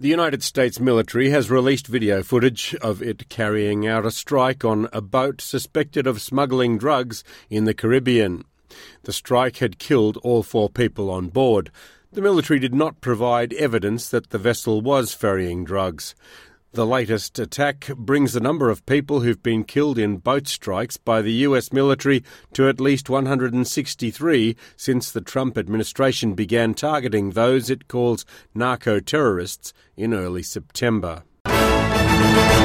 The United States military has released video footage of it carrying out a strike on a boat suspected of smuggling drugs in the Caribbean. The strike had killed all 4 people on board. The military did not provide evidence that the vessel was ferrying drugs. The latest attack brings the number of people who've been killed in boat strikes by the US military to at least 163 since the Trump administration began targeting those it calls narco-terrorists in early September.